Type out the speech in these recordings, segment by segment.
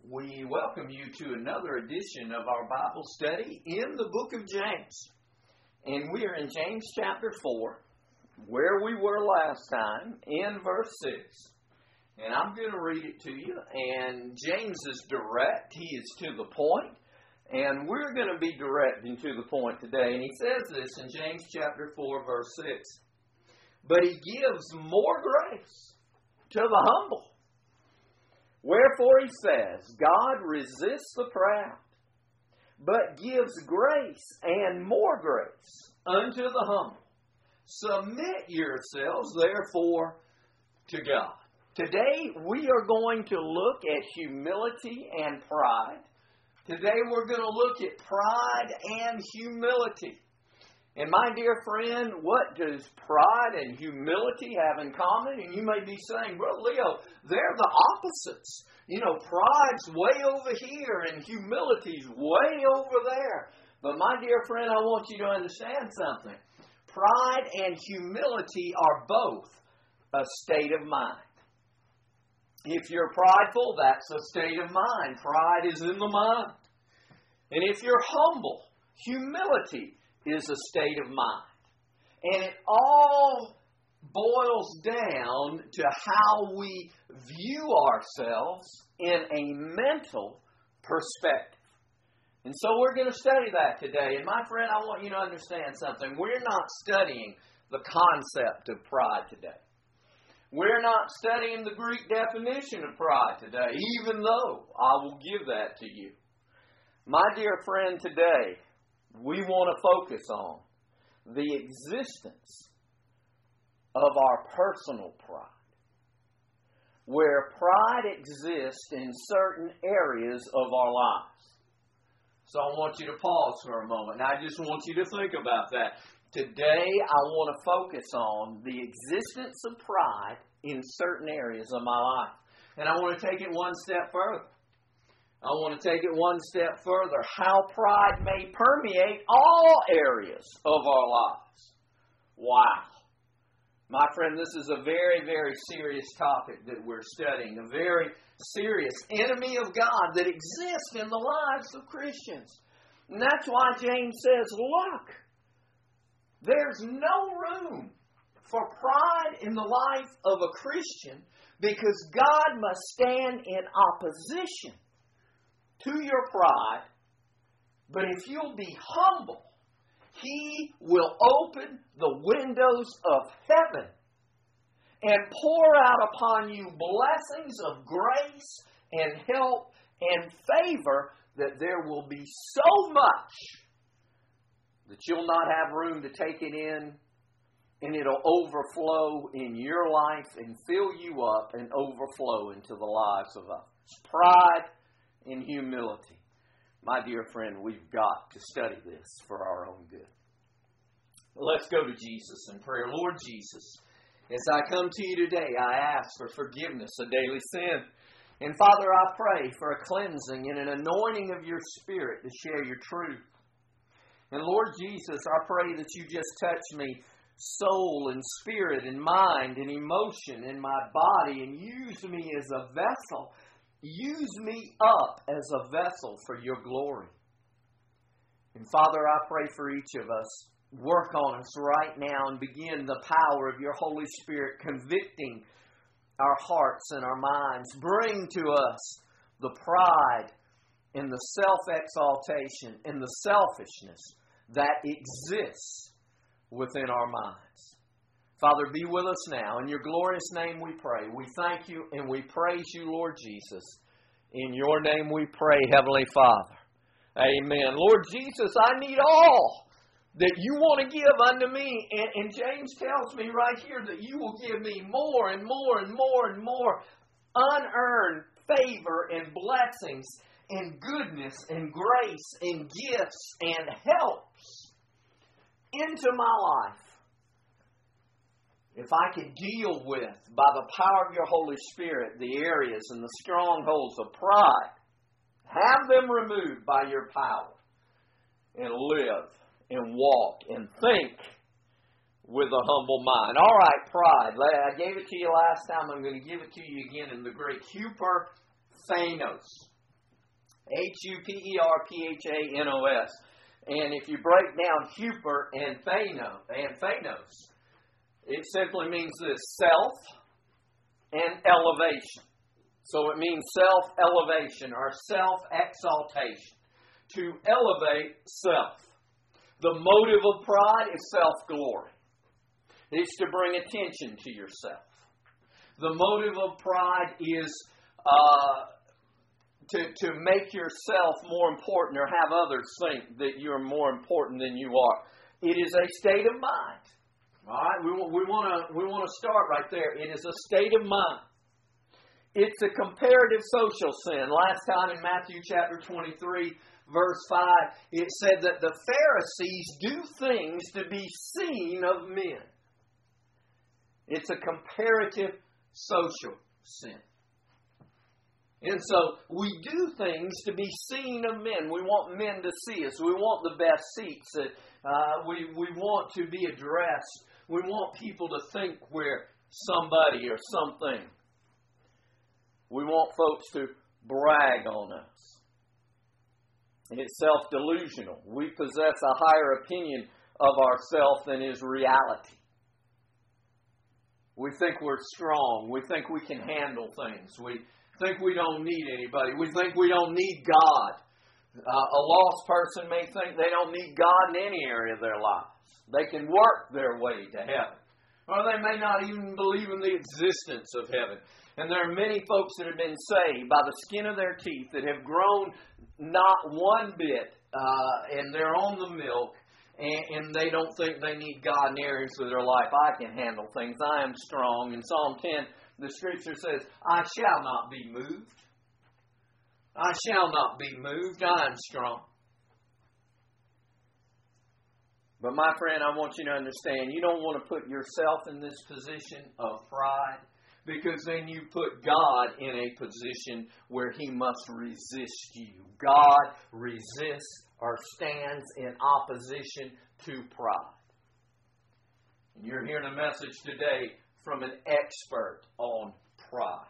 We welcome you to another edition of our Bible study in the book of James. And we are in James chapter 4, where we were last time, in verse 6. And I'm going to read it to you. And James is direct. He is to the point. And we're going to be direct and to the point today. And he says this in James chapter 4, verse 6. But he gives more grace to the humble. Wherefore he says, God resists the proud, but gives grace and more grace unto the humble. Submit yourselves, therefore, to God. Today we are going to look at humility and pride. Today we're going to look at pride and humility. And my dear friend, what does pride and humility have in common? And you may be saying, Brother Leo, they're the opposites. You know, pride's way over here and humility's way over there. But my dear friend, I want you to understand something. Pride and humility are both a state of mind. If you're prideful, that's a state of mind. Pride is in the mind. And if you're humble, humility is a state of mind. And it all boils down to how we view ourselves in a mental perspective. And so we're going to study that today. And my friend, I want you to understand something. We're not studying the concept of pride today. We're not studying the Greek definition of pride today, even though I will give that to you. My dear friend, today, we want to focus on the existence of our personal pride, where pride exists in certain areas of our lives. So I want you to pause for a moment. I just want you to think about that. Today I want to focus on the existence of pride in certain areas of my life. And I want to take it one step further. I want to take it one step further. How pride may permeate all areas of our lives. Wow. My friend, this is a very, very serious topic that we're studying. A very serious enemy of God that exists in the lives of Christians. And that's why James says, look, there's no room for pride in the life of a Christian because God must stand in opposition to your pride, but if you'll be humble, He will open the windows of heaven and pour out upon you blessings of grace and help and favor that there will be so much that you'll not have room to take it in, and it'll overflow in your life and fill you up and overflow into the lives of others. Pride and humility. My dear friend, we've got to study this for our own good. Let's go to Jesus in prayer. Lord Jesus, as I come to you today, I ask for forgiveness of daily sin. And Father, I pray for a cleansing and an anointing of your Spirit to share your truth. And Lord Jesus, I pray that you just touch me, soul and spirit and mind and emotion in my body, and use me as a vessel. Use me up as a vessel for your glory. And Father, I pray for each of us. Work on us right now and begin the power of your Holy Spirit convicting our hearts and our minds. Bring to us the pride and the self-exaltation and the selfishness that exists within our minds. Father, be with us now. In your glorious name we pray. We thank you and we praise you, Lord Jesus. In your name we pray, Heavenly Father. Amen. Lord Jesus, I need all that you want to give unto me. And James tells me right here that you will give me more and more and more and more unearned favor and blessings and goodness and grace and gifts and helps into my life. If I could deal with, by the power of your Holy Spirit, the areas and the strongholds of pride, have them removed by your power, and live and walk and think with a humble mind. All right, pride. I gave it to you last time. I'm going to give it to you again in the Greek. Huperphanos. H-U-P-E-R-P-H-A-N-O-S. And if you break down Huper and Phanos, it simply means this: self and elevation. So it means self-elevation or self-exaltation. To elevate self. The motive of pride is self-glory. It's to bring attention to yourself. The motive of pride is to make yourself more important or have others think that you're more important than you are. It is a state of mind. All right, we want to start right there. It is a state of mind. It's a comparative social sin. Last time in Matthew chapter 23, verse 5, it said that the Pharisees do things to be seen of men. It's a comparative social sin. And so we do things to be seen of men. We want men to see us. We want the best seats. We want to be addressed. We want people to think we're somebody or something. We want folks to brag on us. It's self-delusional. We possess a higher opinion of ourselves than is reality. We think we're strong. We think we can handle things. We think we don't need anybody. We think we don't need God. A lost person may think they don't need God in any area of their lives. They can work their way to heaven. Or they may not even believe in the existence of heaven. And there are many folks that have been saved by the skin of their teeth that have grown not one bit, and they're on the milk, and they don't think they need God in areas of their life. I can handle things. I am strong. In Psalm 10, the Scripture says, I shall not be moved. I shall not be moved. I am strong. But my friend, I want you to understand, you don't want to put yourself in this position of pride, because then you put God in a position where He must resist you. God resists or stands in opposition to pride. And you're hearing a message today from an expert on pride.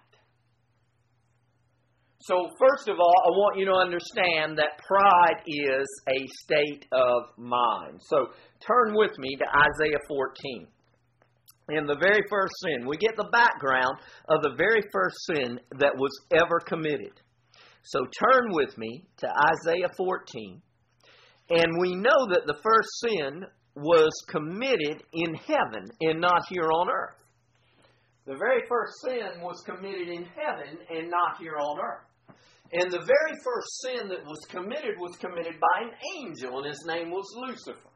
So first of all, I want you to understand that pride is a state of mind. So turn with me to Isaiah 14. In the very first sin, we get the background of the very first sin that was ever committed. So turn with me to Isaiah 14. And we know that the first sin was committed in heaven and not here on earth. The very first sin was committed in heaven and not here on earth. And the very first sin that was committed by an angel, and his name was Lucifer.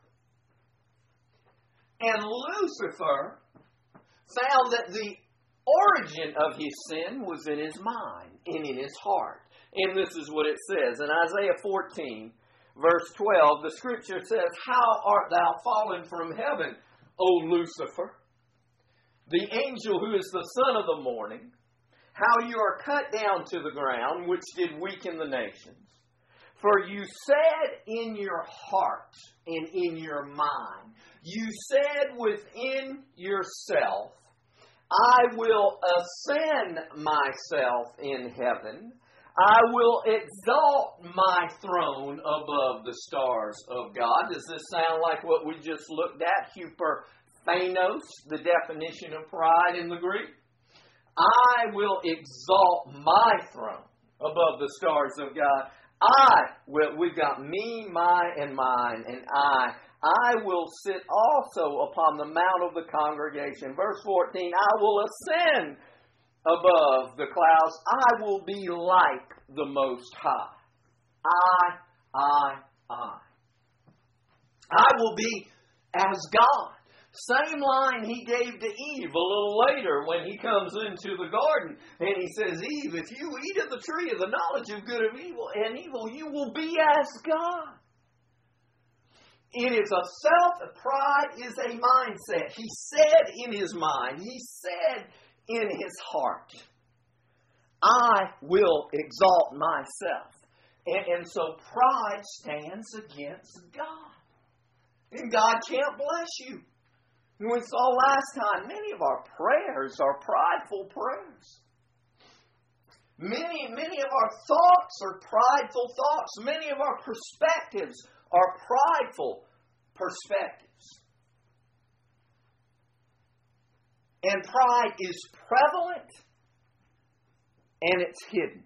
And Lucifer found that the origin of his sin was in his mind and in his heart. And this is what it says. In Isaiah 14, verse 12, the Scripture says, How art thou fallen from heaven, O Lucifer, the angel who is the son of the morning? How you are cut down to the ground, which did weaken the nations. For you said in your heart and in your mind, you said within yourself, I will ascend myself in heaven. I will exalt my throne above the stars of God. Does this sound like what we just looked at? Hyperphanos, the definition of pride in the Greek. I will exalt my throne above the stars of God. We've got me, my, and mine, and I will sit also upon the mount of the congregation. Verse 14, I will ascend above the clouds. I will be like the Most High. I will be as God. Same line he gave to Eve a little later when he comes into the garden. And he says, Eve, if you eat of the tree of the knowledge of good and evil, you will be as God. It is pride is a mindset. He said in his mind, he said in his heart, I will exalt myself. And so pride stands against God. And God can't bless you. We saw last time, many of our prayers are prideful prayers. Many of our thoughts are prideful thoughts. Many of our perspectives are prideful perspectives. And pride is prevalent and it's hidden.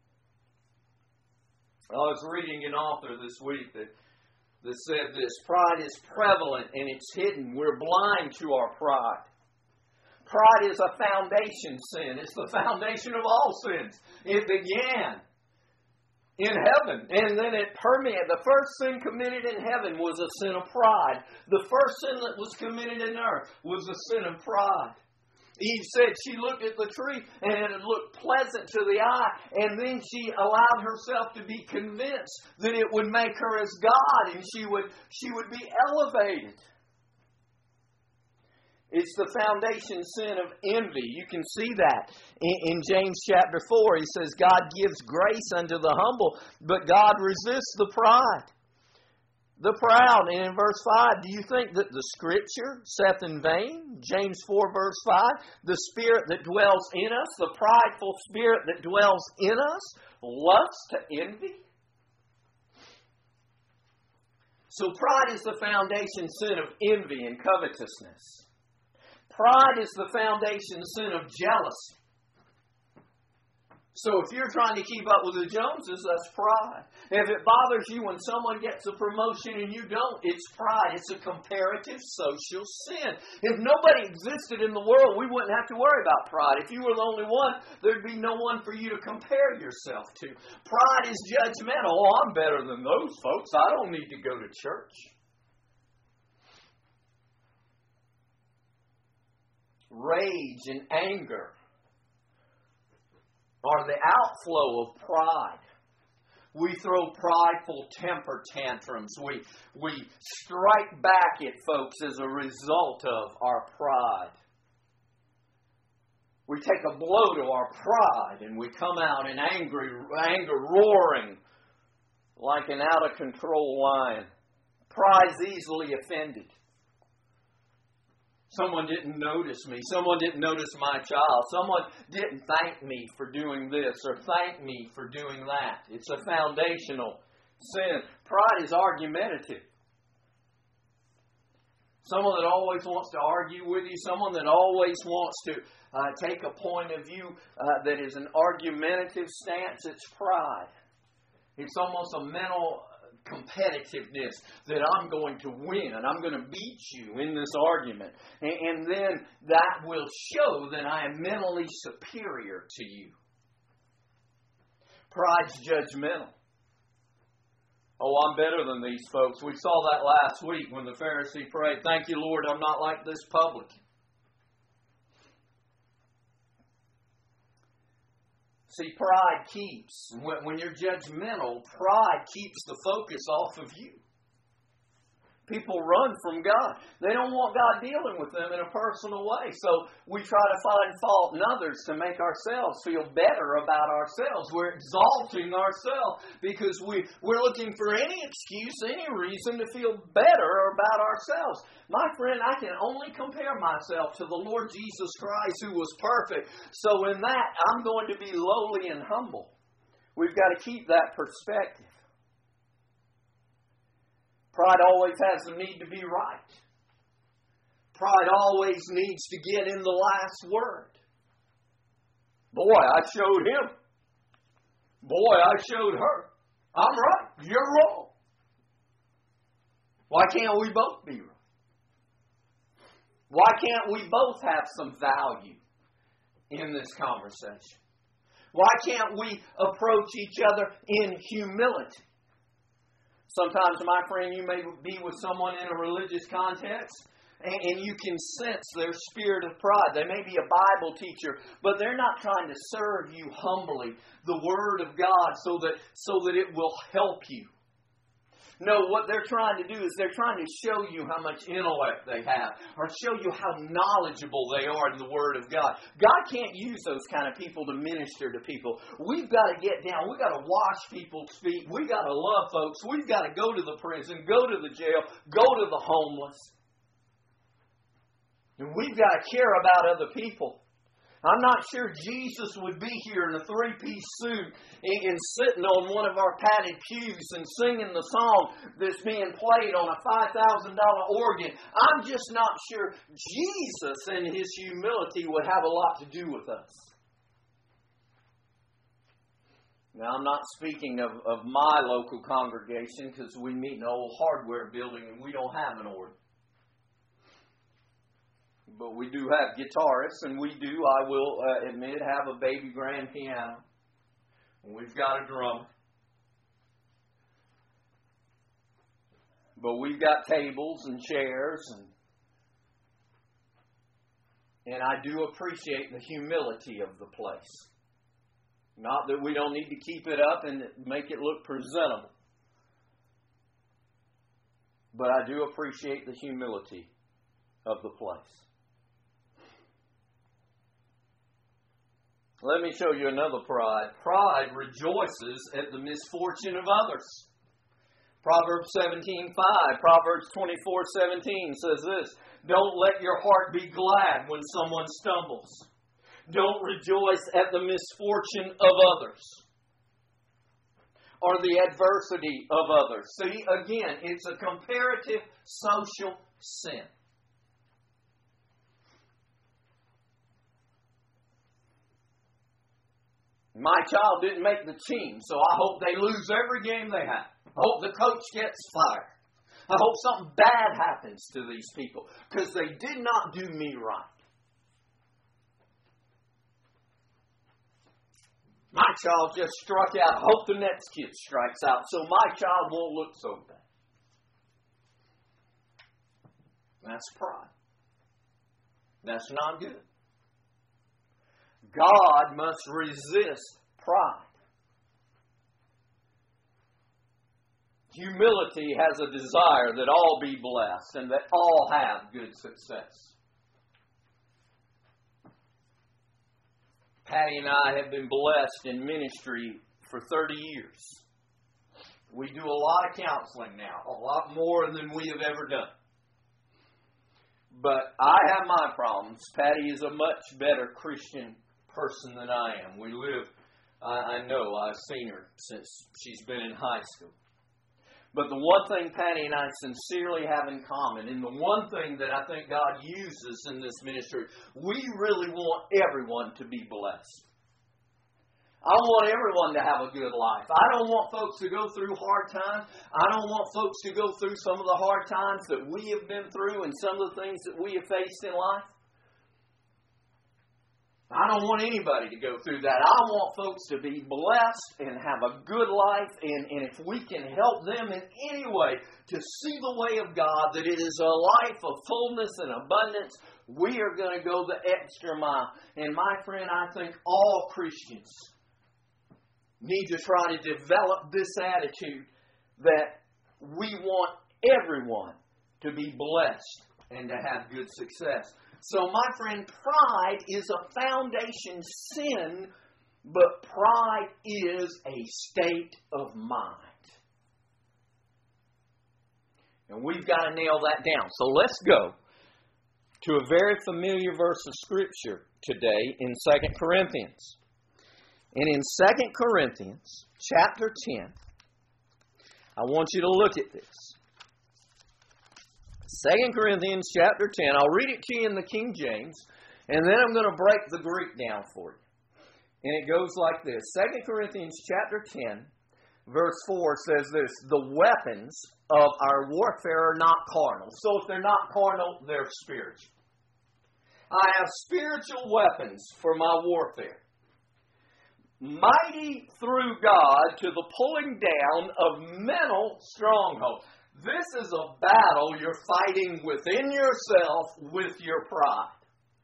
I was reading an author this week that said this: pride is prevalent and it's hidden. We're blind to our pride. Pride is a foundation sin. It's the foundation of all sins. It began in heaven, and then it permeated. The first sin committed in heaven was a sin of pride. The first sin that was committed in earth was a sin of pride. Eve said she looked at the tree and it looked pleasant to the eye, and then she allowed herself to be convinced that it would make her as God and she would be elevated. It's the foundation sin of envy. You can see that in James chapter 4. He says, God gives grace unto the humble, but God resists the pride. The proud. And in verse 5, do you think that the Scripture saith in vain? James 4 verse 5, the spirit that dwells in us, the prideful spirit that dwells in us, loves to envy. So pride is the foundation sin of envy and covetousness. Pride is the foundation sin of jealousy. So if you're trying to keep up with the Joneses, that's pride. If it bothers you when someone gets a promotion and you don't, it's pride. It's a comparative social sin. If nobody existed in the world, we wouldn't have to worry about pride. If you were the only one, there'd be no one for you to compare yourself to. Pride is judgmental. Oh, I'm better than those folks. I don't need to go to church. Rage and anger are the outflow of pride. We throw prideful temper tantrums. We strike back at folks as a result of our pride. We take a blow to our pride and we come out in anger roaring like an out-of-control lion. Pride's easily offended. Someone didn't notice me. Someone didn't notice my child. Someone didn't thank me for doing this or thank me for doing that. It's a foundational sin. Pride is argumentative. Someone that always wants to argue with you. Someone that always wants to take a point of view that is an argumentative stance. It's pride. It's almost a mental competitiveness that I'm going to win and I'm going to beat you in this argument. And then that will show that I am mentally superior to you. Pride's judgmental. Oh, I'm better than these folks. We saw that last week when the Pharisee prayed, thank you, Lord, I'm not like this publican. See, pride keeps, when you're judgmental, pride keeps the focus off of you. People run from God. They don't want God dealing with them in a personal way. So we try to find fault in others to make ourselves feel better about ourselves. We're exalting ourselves because we're looking for any excuse, any reason to feel better about ourselves. My friend, I can only compare myself to the Lord Jesus Christ who was perfect. So in that, I'm going to be lowly and humble. We've got to keep that perspective. Pride always has the need to be right. Pride always needs to get in the last word. Boy, I showed him. Boy, I showed her. I'm right. You're wrong. Why can't we both be right? Why can't we both have some value in this conversation? Why can't we approach each other in humility? Sometimes, my friend, you may be with someone in a religious context and you can sense their spirit of pride. They may be a Bible teacher, but they're not trying to serve you humbly, the Word of God, so that it will help you. No, what they're trying to do is they're trying to show you how much intellect they have or show you how knowledgeable they are in the Word of God. God can't use those kind of people to minister to people. We've got to get down. We've got to wash people's feet. We've got to love folks. We've got to go to the prison, go to the jail, go to the homeless. And we've got to care about other people. I'm not sure Jesus would be here in a three-piece suit and sitting on one of our padded pews and singing the song that's being played on a $5,000 organ. I'm just not sure Jesus and His humility would have a lot to do with us. Now, I'm not speaking of my local congregation because we meet in an old hardware building and we don't have an organ. But we do have guitarists, and we do, I will admit, have a baby grand piano. And we've got a drummer. But we've got tables and chairs, and I do appreciate the humility of the place. Not that we don't need to keep it up and make it look presentable. But I do appreciate the humility of the place. Let me show you another pride. Pride rejoices at the misfortune of others. Proverbs 17:5, Proverbs 24:17 says this, "Don't let your heart be glad when someone stumbles. Don't rejoice at the misfortune of others or the adversity of others." See, again, it's a comparative social sin. My child didn't make the team, so I hope they lose every game they have. I hope the coach gets fired. I hope something bad happens to these people because they did not do me right. My child just struck out. I hope the next kid strikes out so my child won't look so bad. That's pride. That's not good. God must resist pride. Humility has a desire that all be blessed and that all have good success. Patty and I have been blessed in ministry for 30 years. We do a lot of counseling now, a lot more than we have ever done. But I have my problems. Patty is a much better Christian person than I am. We live, I know, I've seen her since she's been in high school. But the one thing Patty and I sincerely have in common, and the one thing that I think God uses in this ministry, we really want everyone to be blessed. I want everyone to have a good life. I don't want folks to go through hard times. I don't want folks to go through some of the hard times that we have been through and some of the things that we have faced in life. I don't want anybody to go through that. I want folks to be blessed and have a good life. And if we can help them in any way to see the way of God, that it is a life of fullness and abundance, we are going to go the extra mile. And my friend, I think all Christians need to try to develop this attitude that we want everyone to be blessed and to have good success. So, my friend, pride is a foundation sin, but pride is a state of mind. And we've got to nail that down. So, let's go to a very familiar verse of Scripture today in 2 Corinthians. And in 2 Corinthians chapter 10, I want you to look at this. 2 Corinthians chapter 10. I'll read it to you in the King James, and then I'm going to break the Greek down for you. And it goes like this. 2 Corinthians chapter 10, verse 4 says this, "The weapons of our warfare are not carnal." So if they're not carnal, they're spiritual. "I have spiritual weapons for my warfare. Mighty through God to the pulling down of mental strongholds." This is a battle you're fighting within yourself with your pride.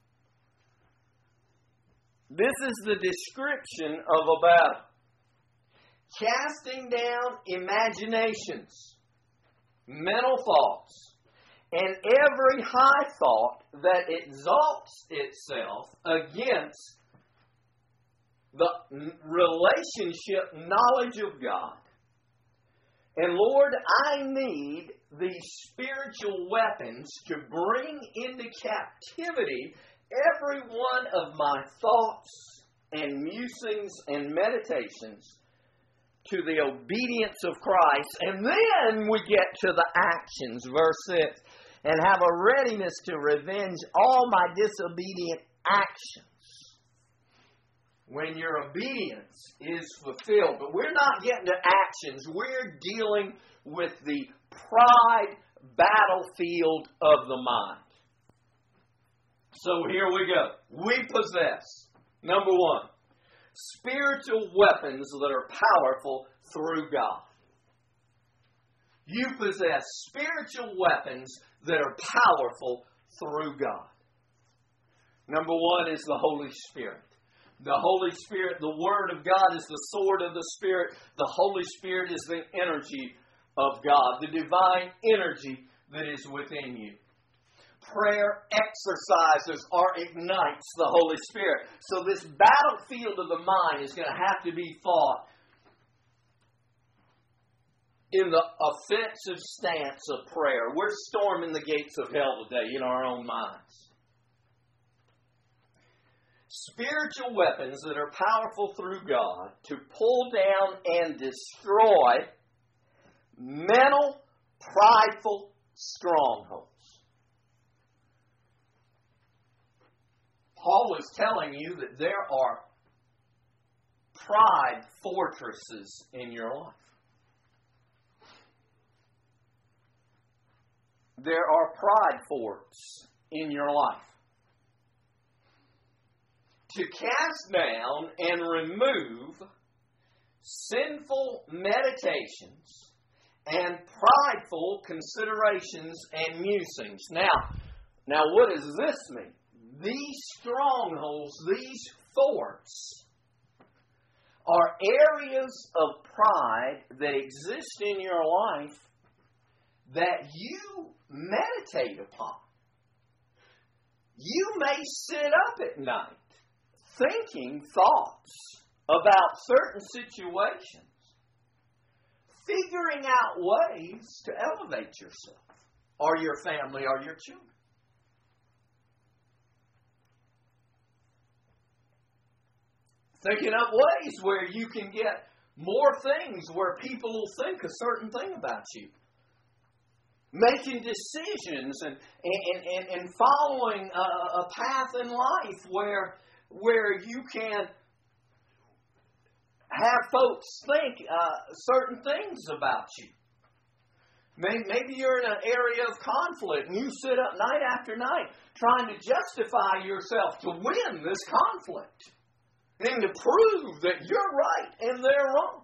This is the description of a battle. Casting down imaginations, mental thoughts, and every high thought that exalts itself against the relationship knowledge of God. And Lord, I need these spiritual weapons to bring into captivity every one of my thoughts and musings and meditations to the obedience of Christ. And then we get to the actions, verse 6. And have a readiness to revenge all my disobedient actions. When your obedience is fulfilled. But we're not getting to actions. We're dealing with the pride battlefield of the mind. So here we go. We possess, number one, spiritual weapons that are powerful through God. You possess spiritual weapons that are powerful through God. Number one is the Holy Spirit. The Holy Spirit, the Word of God is the sword of the Spirit. The Holy Spirit is the energy of God, the divine energy that is within you. Prayer exercises or ignites the Holy Spirit. So this battlefield of the mind is going to have to be fought in the offensive stance of prayer. We're storming the gates of hell today in our own minds. Spiritual weapons that are powerful through God to pull down and destroy mental, prideful strongholds. Paul was telling you that there are pride fortresses in your life. There are pride forts in your life. To cast down and remove sinful meditations and prideful considerations and musings. Now what does this mean? These strongholds, these forts, are areas of pride that exist in your life that you meditate upon. You may sit up at night thinking thoughts about certain situations, figuring out ways to elevate yourself or your family or your children. Thinking up ways where you can get more things where people will think a certain thing about you. Making decisions and following a path in life where you can have folks think certain things about you. Maybe you're in an area of conflict and you sit up night after night trying to justify yourself to win this conflict and to prove that you're right and they're wrong.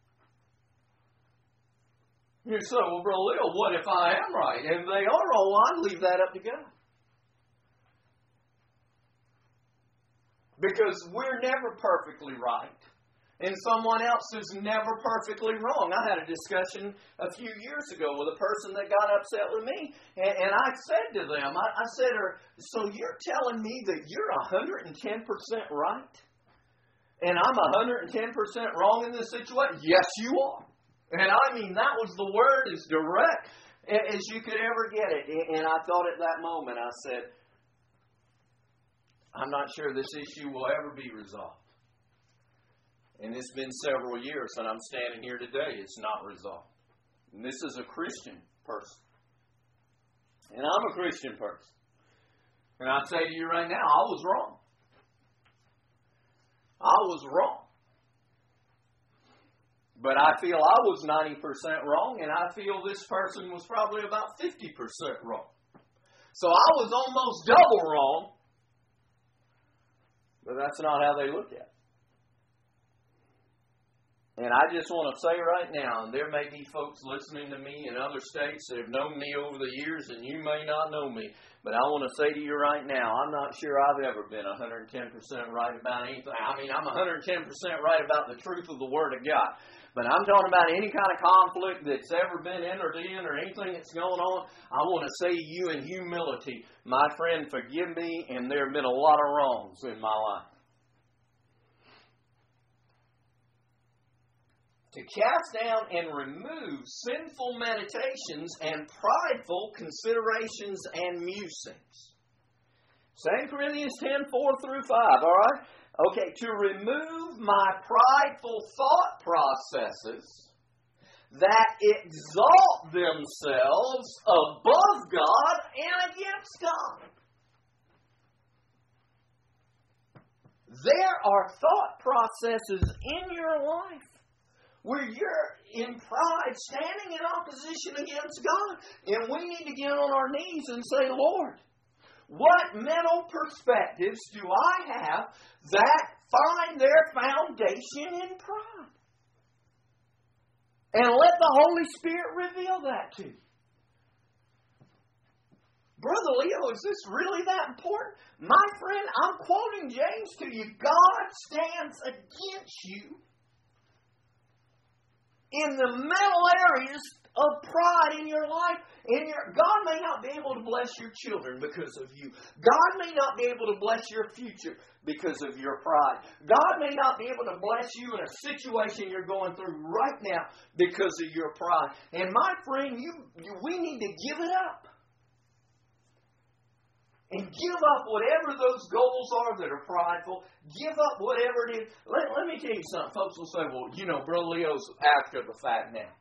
You say, well, Brother Leo, what if I am right and they are wrong? Well, I'd leave that up to God. Because we're never perfectly right. And someone else is never perfectly wrong. I had a discussion a few years ago with a person that got upset with me. And I said to them, I said to her, so you're telling me that you're 110% right? And I'm 110% wrong in this situation? Yes, you are. And I mean, that was the word as direct as you could ever get it. And I thought at that moment, I said, I'm not sure this issue will ever be resolved. And it's been several years, and I'm standing here today. It's not resolved. And this is a Christian person. And I'm a Christian person. And I say to you right now, I was wrong. I was wrong. But I feel I was 90% wrong, and I feel this person was probably about 50% wrong. So I was almost double wrong. But that's not how they look at it. And I just want to say right now, and there may be folks listening to me in other states that have known me over the years, and you may not know me, but I want to say to you right now, I'm not sure I've ever been 110% right about anything. I mean, I'm 110% right about the truth of the Word of God. But I'm talking about any kind of conflict that's ever been entered in or anything that's going on. I want to say to you in humility, my friend, forgive me, and there have been a lot of wrongs in my life. To cast down and remove sinful meditations and prideful considerations and musings. 2 Corinthians 10, 4 through 5, all right? Okay, to remove my prideful thought processes that exalt themselves above God and against God. There are thought processes in your life where you're in pride, standing in opposition against God. And we need to get on our knees and say, Lord, what mental perspectives do I have that find their foundation in pride? And let the Holy Spirit reveal that to you. Brother Leo, is this really that important? My friend, I'm quoting James to you. God stands against you in the mental areas of pride in your life. God may not be able to bless your children because of you. God may not be able to bless your future because of your pride. God may not be able to bless you in a situation you're going through right now because of your pride. And my friend, we need to give it up. And give up whatever those goals are that are prideful. Give up whatever it is. Let me tell you something. Folks will say, well, Brother Leo's after the fact now.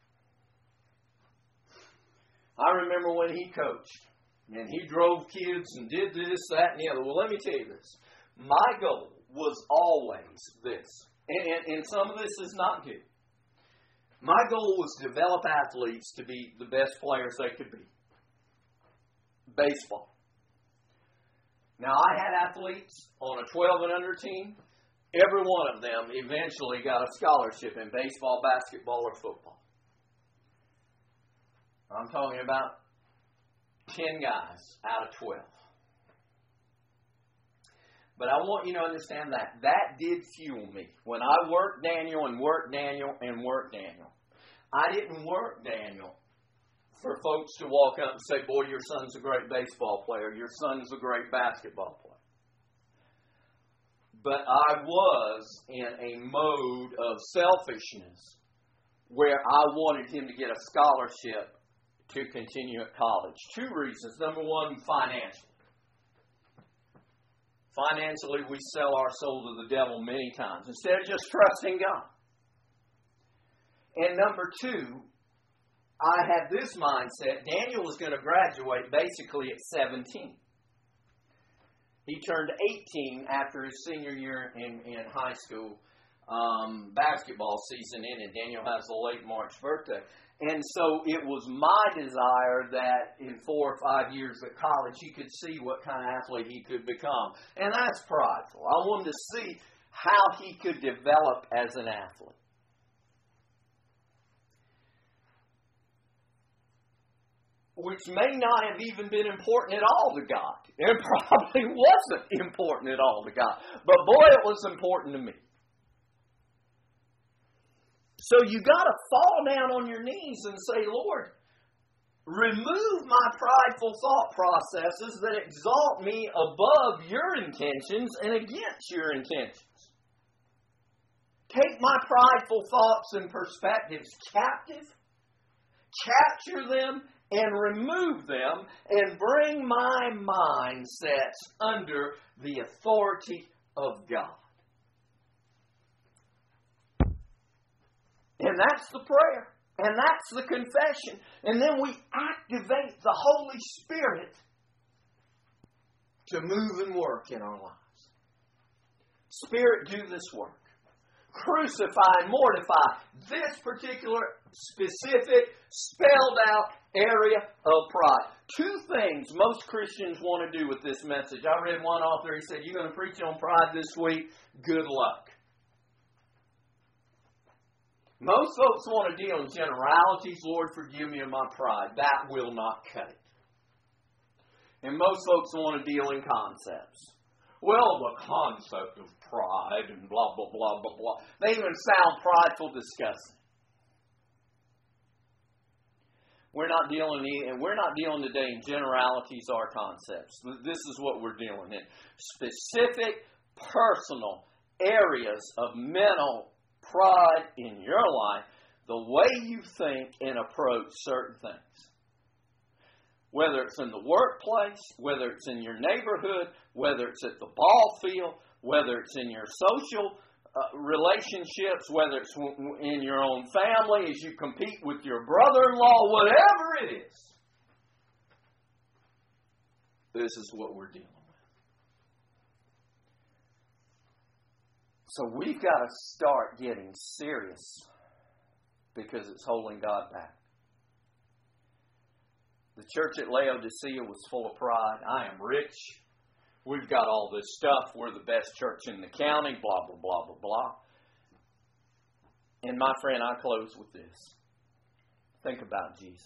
I remember when he coached. And he drove kids and did this, that, and the other. Well, let me tell you this. My goal was always this. And some of this is not good. My goal was to develop athletes to be the best players they could be. Baseball. Now, I had athletes on a 12 and under team. Every one of them eventually got a scholarship in baseball, basketball, or football. I'm talking about 10 guys out of 12. But I want you to understand that. That did fuel me. When I worked Daniel and worked Daniel and worked Daniel, I didn't work Daniel for folks to walk up and say, boy, your son's a great baseball player. Your son's a great basketball player. But I was in a mode of selfishness where I wanted him to get a scholarship to continue at college. Two reasons. Number one, financially. Financially, we sell our soul to the devil many times instead of just trusting God. And number two, I had this mindset. Daniel was going to graduate basically at 17. He turned 18 after his senior year in high school. Basketball season ended. Daniel has a late March birthday. And so it was my desire that in 4 or 5 years at college he could see what kind of athlete he could become. And that's prideful. I wanted to see how he could develop as an athlete. Which may not have even been important at all to God. It probably wasn't important at all to God. But boy, it was important to me. So you got to fall down on your knees and say, Lord, remove my prideful thought processes that exalt me above your intentions and against your intentions. Take my prideful thoughts and perspectives captive, capture them, and remove them, and bring my mindsets under the authority of God. And that's the prayer. And that's the confession. And then we activate the Holy Spirit to move and work in our lives. Spirit, do this work. Crucify and mortify this particular specific, spelled out area of pride. Two things most Christians want to do with this message. I read one author, he said, you're going to preach on pride this week? Good luck. Most folks want to deal in generalities. Lord, forgive me of my pride. That will not cut it. And most folks want to deal in concepts. Well, the concept of pride and blah, blah, blah, blah, blah. They even sound prideful, disgusting. We're not dealing today in generalities or concepts. This is what we're dealing in. Specific, personal areas of mental pride in your life, the way you think and approach certain things. whether it's in the workplace, whether it's in your neighborhood, whether it's at the ball field, whether it's in your social relationships, whether it's in your own family, as you compete with your brother-in-law, whatever it is. This is what we're dealing with. So we've got to start getting serious because it's holding God back. The church at Laodicea was full of pride. I am rich. We've got all this stuff. We're the best church in the county, blah, blah, blah, blah, blah. And my friend, I close with this. Think about Jesus.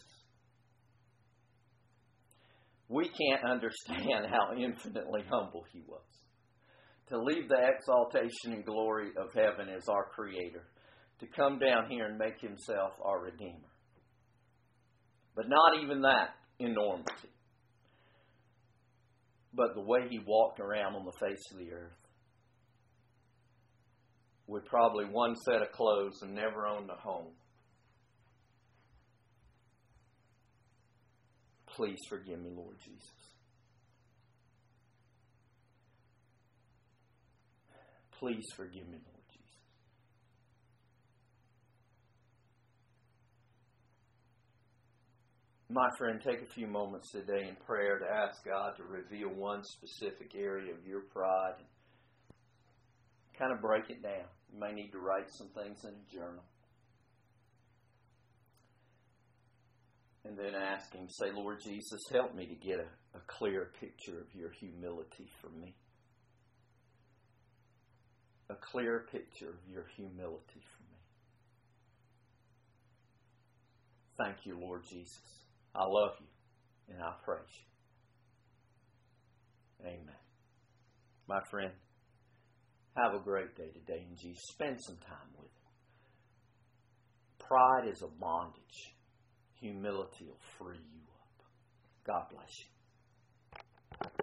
We can't understand how infinitely humble He was. To leave the exaltation and glory of heaven as our Creator, to come down here and make Himself our Redeemer. But not even that enormity. But the way He walked around on the face of the earth. With probably one set of clothes and never owned a home. Please forgive me, Lord Jesus. Please forgive me, Lord Jesus. My friend, take a few moments today in prayer to ask God to reveal one specific area of your pride. Kind of break it down. You may need to write some things in a journal. And then ask Him, say, Lord Jesus, help me to get a clear picture of your humility for me. A clear picture of your humility for me. Thank you, Lord Jesus. I love you and I praise you. Amen. My friend, have a great day today in Jesus. Spend some time with Him. Pride is a bondage. Humility will free you up. God bless you.